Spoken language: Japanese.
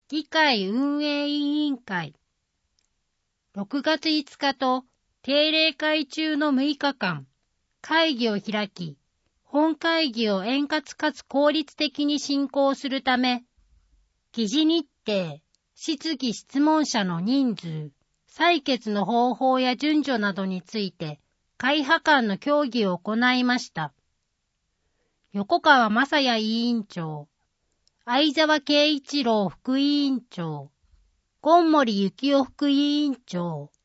議会運営委員会。6月5日と定例会中の6日間、会議を開き、本会議を円滑かつ効率的に進行するため、議事日程、質疑質問者の人数、採決の方法や順序などについて、会派間の協議を行いました。横川雅也委員長、相沢圭一郎副委員長、権森幸夫副委員長、